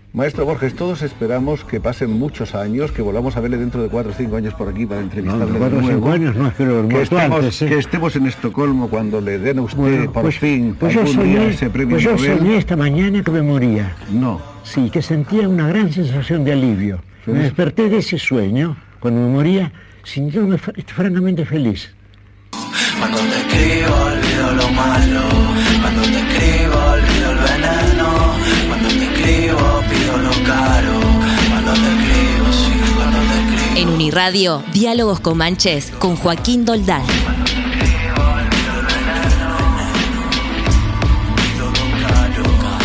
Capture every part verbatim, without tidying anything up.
Maestro Borges, todos esperamos que pasen muchos años, que volvamos a verle dentro de cuatro o cinco años por aquí para No, entrevistarle de cuatro o cinco nuevo. años no, es que lo Que muerto estemos, antes, ¿eh? que estemos en Estocolmo cuando le den a usted Bueno, por pues, fin pues yo algún día soñé, ese premio pues yo Nobel. soñé esta mañana que me moría. No. Sí, que sentía una gran sensación de alivio. Sí. Me desperté de ese sueño, cuando me moría, sintiéndome fr- francamente feliz. Cuando te escribo olvido lo malo, cuando te escribo olvido el veneno, cuando te escribo pido lo caro, cuando te escribo, sí, cuando te escribo. En Uniradio, Diálogos Comanches con Joaquín Doldán. Cuando te escribo olvido el veneno, pido lo caro.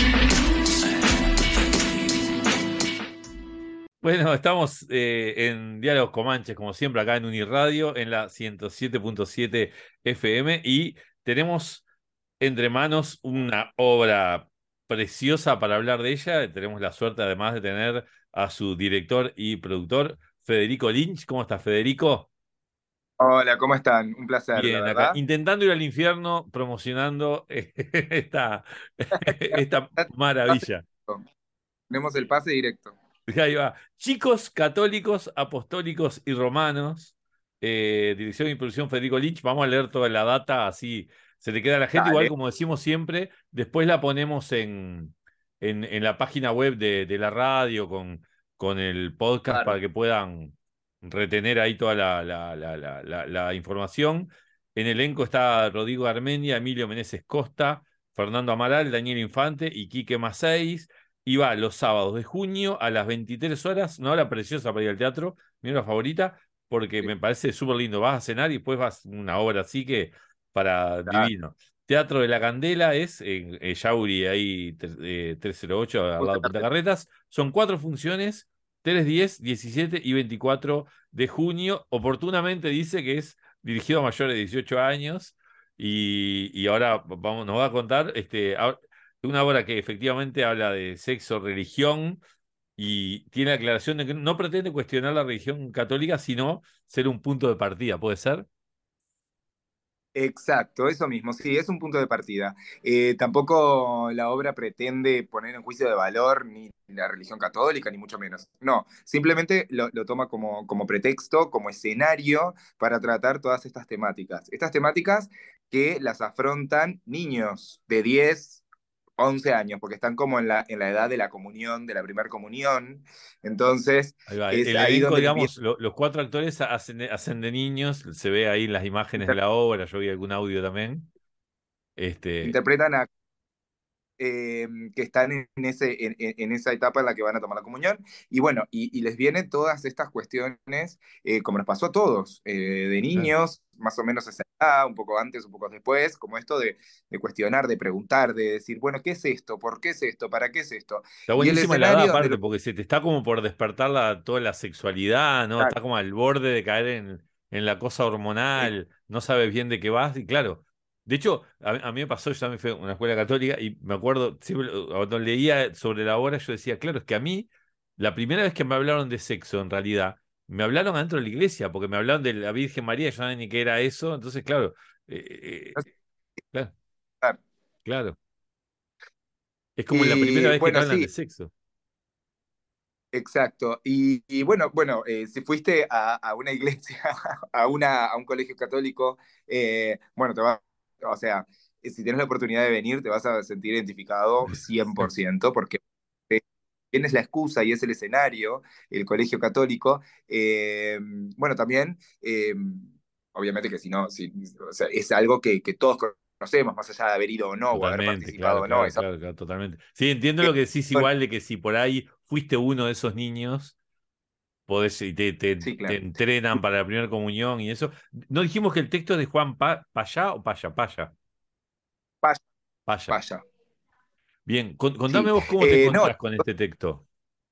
Bueno, estamos eh, en Diálogos Comanches, como siempre, acá en Uniradio, en la ciento siete punto siete F M, y tenemos entre manos una obra preciosa para hablar de ella. Tenemos la suerte, además, de tener a su director y productor, Federico Lynch. ¿Cómo estás, Federico? Hola, ¿cómo están? Un placer, la Bien, acá, verdad. intentando ir al infierno, promocionando eh, esta, esta Pase maravilla. directo. Tenemos el pase directo. Ahí va. Chicos católicos, apostólicos y romanos. Eh, dirección y producción Federico Lynch. Vamos a leer toda la data, así se le queda a la gente. Igual, Dale. como decimos siempre, después la ponemos en, en, en la página web de, de la radio con, con el podcast para Claro. que puedan retener ahí toda la, la, la, la, la, la información. En el elenco está Rodrigo Armenia, Emilio Meneses Costa, Fernando Amaral, Daniel Infante y Quique Maceis. Y va los sábados de junio a las veintitrés horas, una hora preciosa para ir al teatro, mi hora favorita, porque Sí, me parece súper lindo. Vas a cenar y después vas a una obra así que para claro. divino. Teatro de la Candela es en, en Yauri, ahí tre- eh, trescientos ocho, al lado Justo de Punta tarde. Carretas. Son cuatro funciones, tres, diez, diecisiete y veinticuatro de junio. Oportunamente dice que es dirigido a mayores de dieciocho años. Y, y ahora vamos, nos va a contar, este, ahora- una obra que efectivamente habla de sexo, religión, y tiene la aclaración de que no pretende cuestionar la religión católica, sino ser un punto de partida, ¿puede ser? Exacto, eso mismo, sí, es un punto de partida. Eh, tampoco la obra pretende poner en juicio de valor ni la religión católica, ni mucho menos. No, simplemente lo, lo toma como, como pretexto, como escenario para tratar todas estas temáticas. Estas temáticas que las afrontan niños de diez once años, porque están como en la, en la edad de la comunión, de la primera comunión. Entonces, Ahí va. El, es el ahí elenco, donde empieza digamos, lo- los cuatro actores hacen de, hacen de niños, se ve ahí en las imágenes de inter- la obra, yo vi algún audio también. Este, interpretan a eh, que están en, ese, en, en, esa etapa en la que van a tomar la comunión. Y bueno, y, y les vienen todas estas cuestiones, eh, como nos pasó a todos, eh, de claro. niños, más o menos a esa edad, un poco antes, un poco después, como esto de, de cuestionar, de preguntar, de decir, bueno, ¿qué es esto? ¿Por qué es esto? ¿Para qué es esto? Está Y el buenísima la edad escenario donde aparte, lo... porque se te está como por despertar la, toda la sexualidad, ¿no? Está como al borde de caer en, en la cosa hormonal, no sabes bien de qué vas, y claro. De hecho, a, a mí me pasó, yo también fui a una escuela católica, y me acuerdo, siempre cuando leía sobre la obra, yo decía, claro, es que a mí, la primera vez que me hablaron de sexo, en realidad, me hablaron adentro de la iglesia, porque me hablaron de la Virgen María, yo no sabía ni qué era eso, entonces, claro, eh, eh, claro, claro. Es como la primera Y vez que te bueno, hablan sí, de sexo. exacto. Y, y bueno, bueno, eh, si fuiste a, a una iglesia, a, una, a un colegio católico, eh, bueno, te va, o sea, eh, si tienes la oportunidad de venir, te vas a sentir identificado cien por ciento, porque eh, tienes la excusa y es el escenario, el colegio católico. Eh, bueno, también, eh, obviamente que si no, si, o sea, es algo que, que todos conocemos, más allá de haber ido o no, o haber Totalmente, participado claro, o no, claro, es algo claro, claro, totalmente. Sí, entiendo lo que... que decís igual de que si por ahí fuiste uno de esos niños, podés y te, te, Sí, te claro. entrenan para la primera comunión y eso. ¿No dijimos que el texto es de Juan Pa- Payá o Paya? Paya, Vaya, Paya. vaya. Bien, con- contame Sí, vos cómo te eh, no, encontrás con este texto.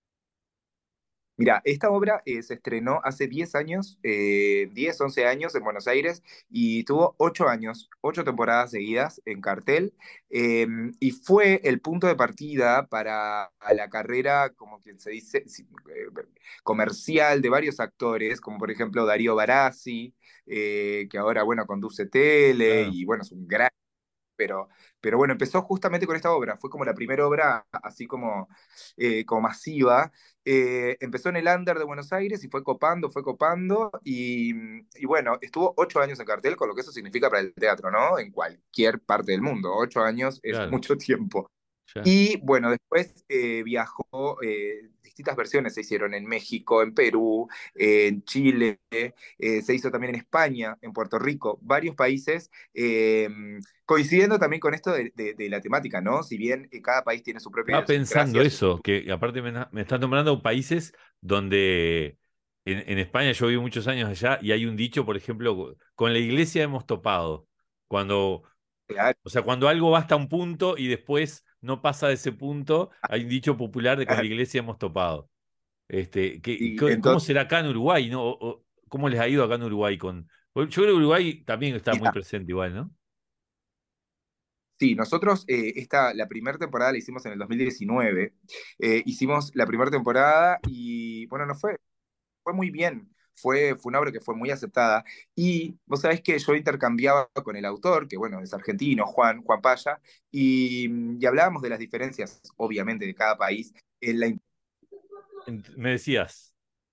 mira, esta obra eh, se estrenó hace diez años, eh, diez, once años en Buenos Aires y tuvo ocho años, ocho temporadas seguidas en cartel, eh, y fue el punto de partida para la carrera, como quien se dice, sí, eh, comercial de varios actores, como por ejemplo Darío Barassi, eh, que ahora, bueno, conduce tele Claro. y bueno, es un gran pero, pero bueno, empezó justamente con esta obra, fue como la primera obra así como, eh, como masiva. Eh, empezó en el Under de Buenos Aires y fue copando, fue copando, y, y bueno, estuvo ocho años en cartel, con lo que eso significa para el teatro, ¿no? En cualquier parte del mundo, ocho años es Claro, mucho tiempo. ya. Y bueno, después eh, viajó, eh, distintas versiones se hicieron en México, en Perú, eh, en Chile, eh, se hizo también en España, en Puerto Rico, varios países, eh, coincidiendo también con esto de, de- de la temática, ¿no? Si bien eh, cada país tiene su propia Estaba pensando idiosincrasia, su eso, cultura. que aparte me, me están nombrando países donde en, en España yo viví muchos años allá y hay un dicho, por ejemplo, con la iglesia hemos topado. Cuando, o sea, cuando algo va hasta un punto y después no pasa de ese punto, hay un dicho popular de con la iglesia hemos topado. Este, que, Y que- ¿cómo entonces, será acá en Uruguay, no? O- o, ¿cómo les ha ido acá en Uruguay con? Yo creo que Uruguay también está muy mira, presente igual, ¿no? sí, nosotros eh, esta, la primera temporada la hicimos en el dos mil diecinueve. Eh, hicimos la primera temporada y bueno, nos fue, fue muy bien. Fue, fue una obra que fue muy aceptada. Y vos sabés que yo intercambiaba con el autor, que bueno, es argentino, Juan, Juan Paya, y, y hablábamos de las diferencias, obviamente, de cada país. En la, Ent- Me decías.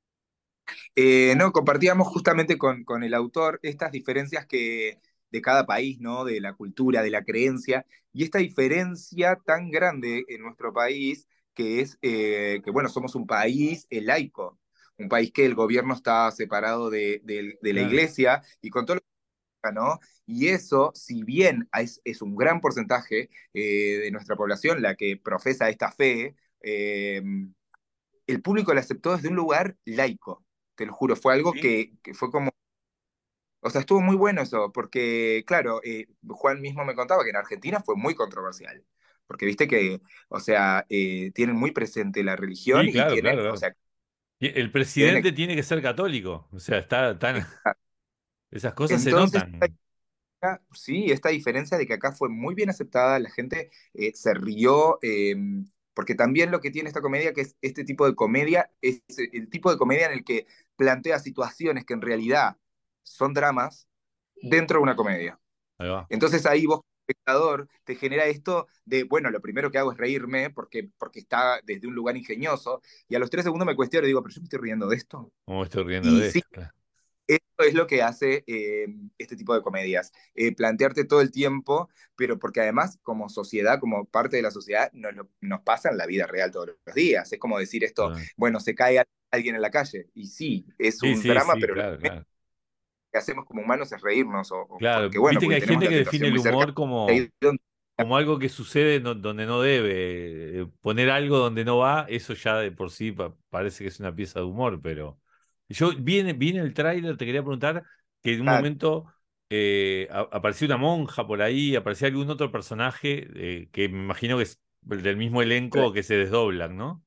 eh, no, compartíamos justamente con, con el autor estas diferencias que, de cada país, ¿no? De la cultura, de la creencia, y esta diferencia tan grande en nuestro país, que es eh, que, bueno, somos un país eh, laico, un país que el gobierno está separado de, de, de la Claro. iglesia, y con todo lo que, ¿no? Y eso, si bien es, es un gran porcentaje eh, de nuestra población la que profesa esta fe, eh, el público la aceptó desde un lugar laico, te lo juro, fue algo ¿Sí? que, que fue como, o sea, estuvo muy bueno eso, porque claro, eh, Juan mismo me contaba que en Argentina fue muy controversial, porque viste que, o sea, eh, tienen muy presente la religión Sí, y claro, tienen, claro, o claro. sea, Y el deben presidente tiene que ser católico. O sea, está tan. existir. Esas cosas se Entonces, notan. acá, sí, esta diferencia de que acá fue muy bien aceptada, la gente eh, se rió, eh, porque también lo que tiene esta comedia, que es este tipo de comedia, es el tipo de comedia en el que plantea situaciones que en realidad son dramas dentro de una comedia. Ahí va. Entonces ahí vos, como espectador, te genera esto de, bueno, lo primero que hago es reírme porque, porque está desde un lugar ingenioso, y a los tres segundos me cuestiono y digo, pero yo me estoy riendo de esto. ¿Cómo me estoy riendo Y de sí, esto? Claro. eso es lo que hace eh, este tipo de comedias, eh, plantearte todo el tiempo, pero porque además como sociedad, como parte de la sociedad, nos, lo- nos pasa en la vida real todos los días. Es como decir esto, Ah. bueno, se cae alguien en la calle, y sí, es Sí, un sí, drama, sí, pero lo claro, claro. que hacemos como humanos es reírnos, o, o Claro, porque bueno, viste que porque hay tenemos gente la que define situación el muy cerca. humor Y como, ahí es donde- como algo que sucede no- donde no debe. Eh, Poner algo donde no va, eso ya de por sí pa- parece que es una pieza de humor, pero yo vi en, vi en el tráiler, te quería preguntar que en un momento eh, a- apareció una monja por ahí, aparecía algún otro personaje eh, que me imagino que es del mismo elenco que se desdoblan, ¿no?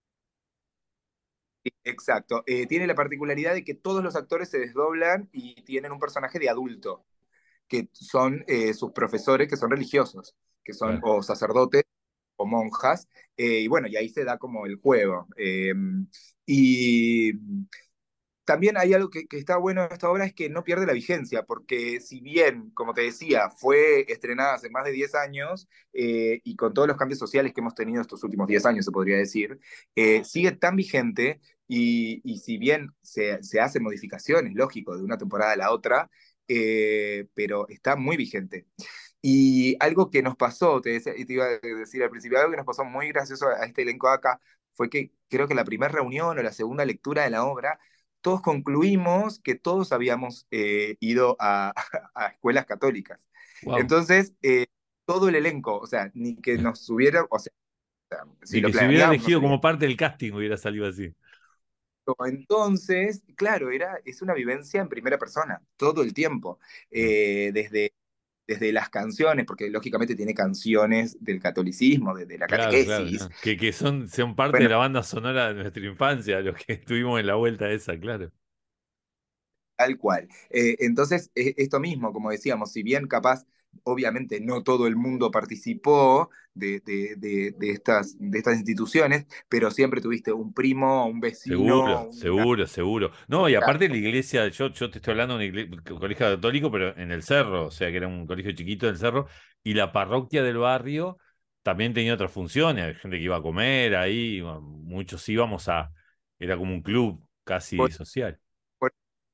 Exacto. Eh, tiene la particularidad de que todos los actores se desdoblan y tienen un personaje de adulto, que son eh, sus profesores, que son religiosos, que son Claro. o sacerdotes o monjas, eh, y bueno, y ahí se da como el juego. Eh, y también hay algo que, que está bueno en esta obra, es que no pierde la vigencia, porque si bien, como te decía, fue estrenada hace más de diez años, eh, y con todos los cambios sociales que hemos tenido estos últimos diez años, se podría decir, eh, sigue tan vigente, y, y si bien se, se hacen modificaciones, lógico, de una temporada a la otra, eh, pero está muy vigente. Y algo que nos pasó, te, decía- te iba a decir al principio, algo que nos pasó muy gracioso a este elenco de acá, fue que creo que la primera reunión o la segunda lectura de la obra, todos concluimos que todos habíamos eh, ido a, a escuelas católicas. Wow. Entonces, eh, todo el elenco, o sea, ni que nos hubiera, o sea, si Ni lo que se hubiera planeábamos, no elegido salía. como parte del casting hubiera salido así. Entonces, claro, era, es una vivencia en primera persona, todo el tiempo, Ah. eh, desde, desde las canciones, porque lógicamente tiene canciones del catolicismo, de, de la Claro, claro, catequesis. claro. Que, que son, son parte de Bueno, la banda sonora de nuestra infancia, los que estuvimos en la vuelta esa, claro. tal cual. Eh, entonces, eh, esto mismo, como decíamos, si bien capaz obviamente no todo el mundo participó de, de, de, de estas, de estas instituciones, pero siempre tuviste un primo, un vecino, Seguro, una... seguro, seguro. No, y aparte la iglesia, yo, yo te estoy hablando de un igle- colegio católico, pero en el cerro, o sea que era un colegio chiquito del cerro, y la parroquia del barrio también tenía otras funciones, había gente que iba a comer ahí, muchos íbamos a, era como un club casi por- social. por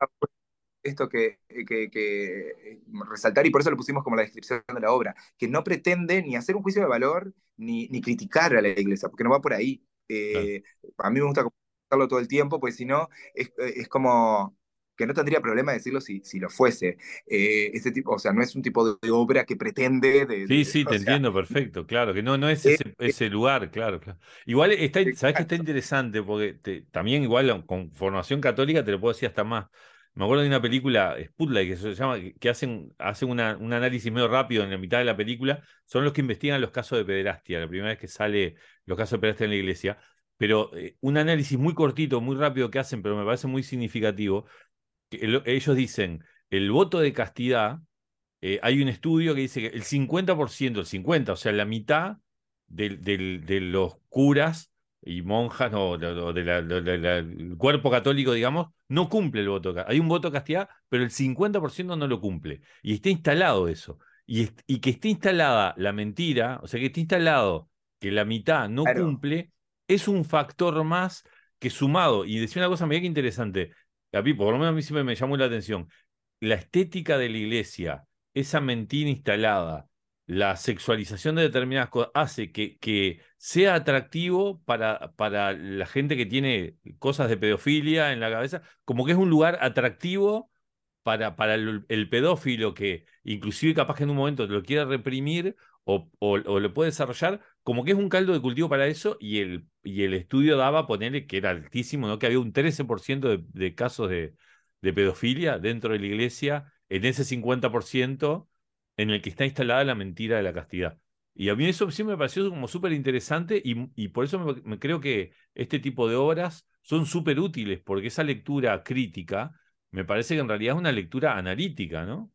esto que, que, que resaltar, y por eso lo pusimos como la descripción de la obra, que no pretende ni hacer un juicio de valor, ni, ni criticar a la iglesia, porque no va por ahí. Claro. Eh, a mí me gusta comentarlo todo el tiempo, pues si no, es, es como que no tendría problema decirlo si, si lo fuese. Eh, este tipo, o sea, no es un tipo de, de obra que pretende, de, Sí, de, sí, o te sea, entiendo perfecto, claro, que no, no es es, ese, es- ese lugar, claro, claro. Igual está, sabes que está exacto, interesante, porque te- también igual con formación católica te lo puedo decir hasta más. Me acuerdo de una película, Sputnik, que se llama, que hacen, hacen una- un análisis medio rápido en la mitad de la película, son los que investigan los casos de pederastia, la primera vez que sale los casos de pederastia en la iglesia, pero eh, un análisis muy cortito, muy rápido que hacen, pero me parece muy significativo, que el- ellos dicen, el voto de castidad eh, hay un estudio que dice que el cincuenta por ciento, el cincuenta, o sea, la mitad del- del- de los curas y monjas, no, de- de- de la- de- de la- del cuerpo católico, digamos, no cumple el voto. de ca- Hay un voto de castidad, pero el cincuenta por ciento no lo cumple. Y está instalado eso. Y, est- y que esté instalada la mentira, o sea, que esté instalado que la mitad no claro, cumple, es un factor más que sumado. Y decía una cosa, mira que interesante, a mí, por lo menos a mí siempre me llamó la atención, la estética de la iglesia, esa mentira instalada, la sexualización de determinadas cosas, hace que, que sea atractivo para, para la gente que tiene cosas de pedofilia en la cabeza, como que es un lugar atractivo para, para el, el pedófilo que inclusive capaz que en un momento lo quiere reprimir o, o, o lo puede desarrollar, como que es un caldo de cultivo para eso y el, y el estudio daba, ponerle que era altísimo, ¿no? Que había un trece por ciento de, de casos de, de pedofilia dentro de la iglesia, en ese cincuenta por ciento en el que está instalada la mentira de la castidad. Y a mí eso siempre me pareció como súper interesante y, y por eso me, me creo que este tipo de obras son súper útiles, porque esa lectura crítica me parece que en realidad es una lectura analítica, ¿no?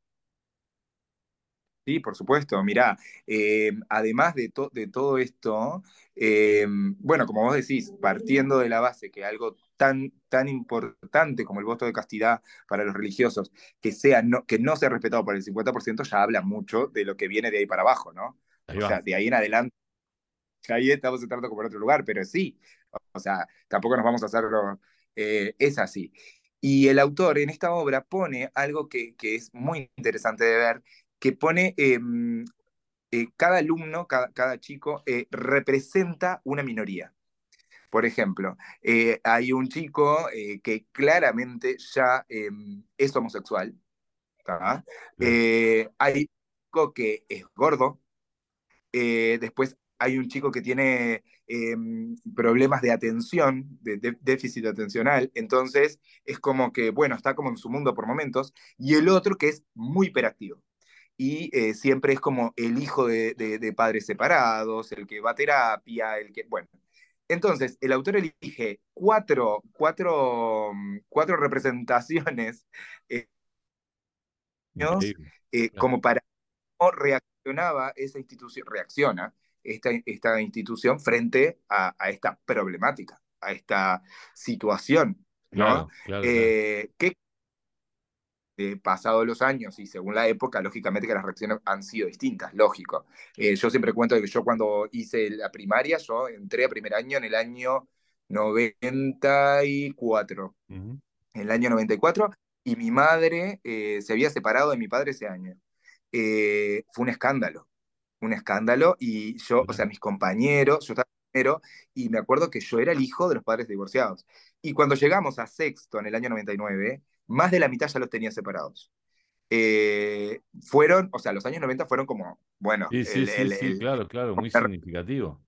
sí, por supuesto. Mirá, eh, además de, to- de todo esto, eh, bueno, como vos decís, partiendo de la base que algo tan, tan importante como el voto de castidad para los religiosos, que, sea no, que no sea respetado por el cincuenta por ciento, ya habla mucho de lo que viene de ahí para abajo, ¿no? Ahí O sea, va. de ahí en adelante, ya ahí estamos entrando como en otro lugar, pero sí, o sea, tampoco nos vamos a hacerlo, eh, es así. Y el autor en esta obra pone algo que, que es muy interesante de ver, que pone eh, eh, cada alumno, cada, cada chico, eh, representa una minoría. Por ejemplo, eh, hay un chico eh, que claramente ya eh, es homosexual. ¿Tá? Claro. Eh, hay un chico que es gordo. Eh, después hay un chico que tiene eh, problemas de atención, de, de, déficit atencional. Entonces es como que, bueno, está como en su mundo por momentos. Y el otro que es muy hiperactivo y eh, siempre es como el hijo de, de, de, padres separados, el que va a terapia, el que, bueno. Entonces, el autor elige cuatro, cuatro, cuatro representaciones eh, Increíble. eh, Claro. como para cómo reaccionaba esa institución, reacciona esta, esta institución frente a, a, esta problemática, a esta situación, ¿no? Claro, claro, claro. Eh, ¿Qué eh, pasado los años y según la época, lógicamente que las reacciones han sido distintas, lógico. Eh, yo siempre cuento que yo cuando hice la primaria, yo entré a primer año en el año noventa y cuatro, Ujú. en el año noventa y cuatro, y mi madre eh, se había separado de mi padre ese año. Eh, fue un escándalo, un escándalo, y yo, o sea, Claro. mis compañeros, yo estaba primero, y me acuerdo que yo era el hijo de los padres divorciados. Y cuando llegamos a sexto en el año noventa y nueve, más de la mitad ya los tenía separados. Eh, fueron, o sea, los años noventa fueron como, bueno, Sí, sí, el, sí, el, sí, el- claro, claro, muy significativo.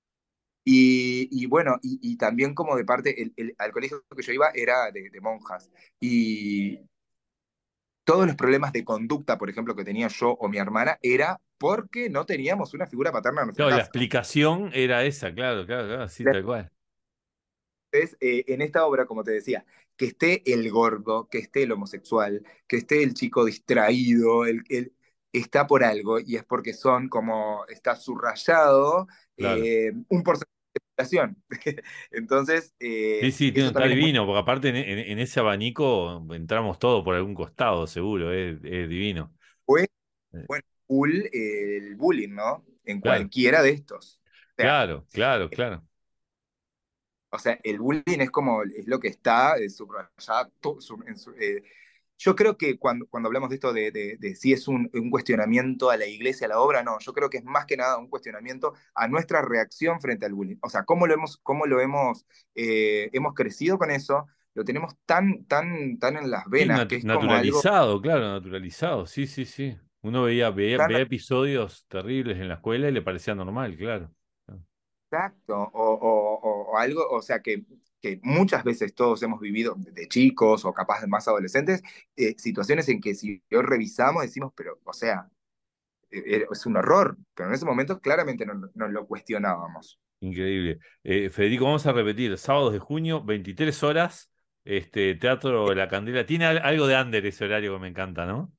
y, y bueno, y, y también como de parte, el, el- al colegio que yo iba era de, de monjas, y todos los problemas de conducta, por ejemplo, que tenía yo o mi hermana, era porque no teníamos una figura paterna en nuestra Claro, la casa. explicación era esa, claro, claro, claro, sí, tal cual. Entonces, eh, en esta obra, como te decía, que esté el gordo, que esté el homosexual, que esté el chico distraído, el, el, está por algo, y es porque son como, está subrayado Claro. eh, un porcentaje de población. Entonces, Sí, eh, sí, tiene- eso está también es muy... divino, porque aparte en, en- en ese abanico entramos todos por algún costado, seguro, es, es divino. Fue, Eh, bueno, full, eh, el bullying, ¿no? En Claro, cualquiera de estos. O sea, claro, claro, claro. o sea, el bullying es como, es lo que está eh, subrayado. to- su- en su- eh, yo creo que cuando, cuando hablamos de esto de, de- de si es un, un cuestionamiento a la iglesia, a la obra, no, yo creo que es más que nada un cuestionamiento a nuestra reacción frente al bullying. O sea, cómo lo hemos, cómo lo hemos, eh, hemos crecido con eso, lo tenemos tan, tan, tan en las Sí, venas que natu- es como algo naturalizado, claro, naturalizado, sí, sí, sí. Uno veía, veía, tan veía episodios terribles en la escuela y le parecía normal, claro. exacto, o, o- o- o algo, o sea, que, que muchas veces todos hemos vivido de chicos o capaz de más adolescentes, eh, situaciones en que si hoy revisamos decimos, pero, o sea, eh, eh, es un horror, pero en ese momento claramente no, no lo cuestionábamos. Increíble. Eh, Federico, vamos a repetir, sábados de junio, veintitrés horas, este, Teatro La Candela. Tiene al- algo de under ese horario que me encanta, ¿no?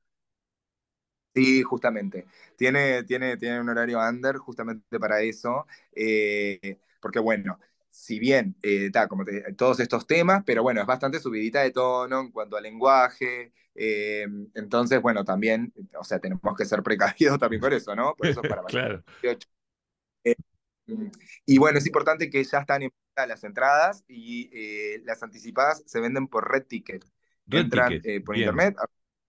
Sí, justamente. Tiene, tiene, tiene un horario under justamente para eso, eh, porque bueno, si bien está como te- todos estos temas, pero bueno, es bastante subidita de tono en cuanto al lenguaje, eh, entonces bueno, también, o sea, tenemos que ser precavidos también con eso, ¿no? Por eso para mayores Claro. de dieciocho. Eh, y bueno, es importante que ya están en venta las entradas y eh, las anticipadas se venden por Red Ticket. Red Entran Ticket, eh, por bien, internet.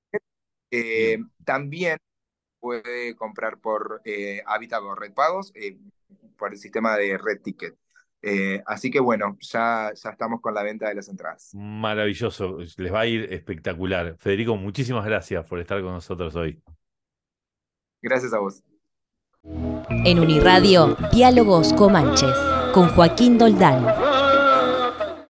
Eh, bien. también puede comprar por eh, Habitat o Red Pagos, eh, por el sistema de Red Ticket. Eh, así que bueno, ya, ya estamos con la venta de las entradas. Maravilloso, les va a ir espectacular. Federico, muchísimas gracias por estar con nosotros hoy. Gracias a vos. En Uniradio, Diálogos Comanches, con Joaquín Doldán.